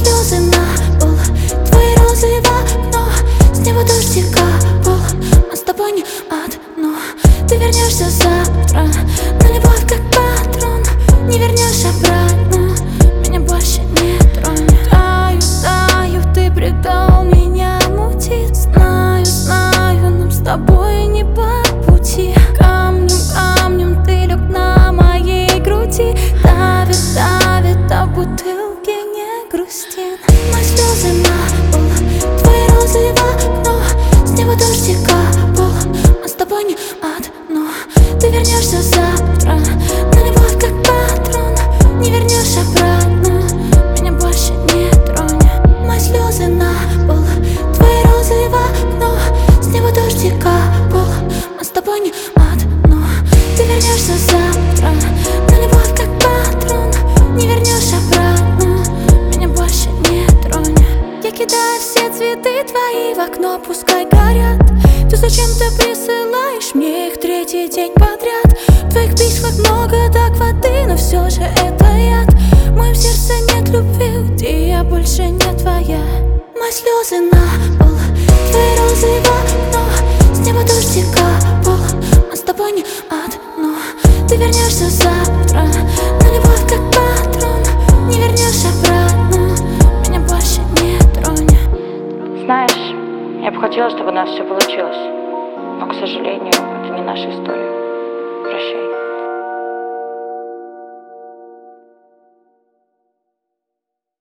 слезы на пол, твои розы в окно. С неба дождик капал, мы с тобой не одно. Ты вернешься завтра, на любовь как патрон. Не вернешь обратно, меня больше не тронет. Таю, таю, ты предал меня, мутит. Знаю, знаю, нам с тобой не по пути. Камнем, камнем ты лег на моей груди. Давит, давит, а бутылки не грусти. Мои слезы на пол, твои розы в окно. С неба дождик капал, мы с тобой не одно. Ты вернешься завтра, на любовь как патрон. Не вернешь обратно, меня больше не тронет. Мои слезы на пол, твои розы в окно. С неба дождик капал, мы с тобой не одно. Ты вернешься завтра, на любовь как патрон. Не вернешь обратно, меня больше не тронет. Я кидаю все цветы твои в окно, пускай горят. Ты зачем-то присылаешь мне их третий день подряд. В твоих письмах много так воды, но все же это яд. В моем сердце нет любви, где я больше не твоя. Мои слезы на пол, твои розы в окно. С неба дождик капал, мы с тобой не одно. Ты вернешься завтра, на любовь как патрон. Не вернешь обратно, меня больше не тронет. Знаешь, я бы хотела, чтобы у нас все получилось, но, к сожалению, это не наша история.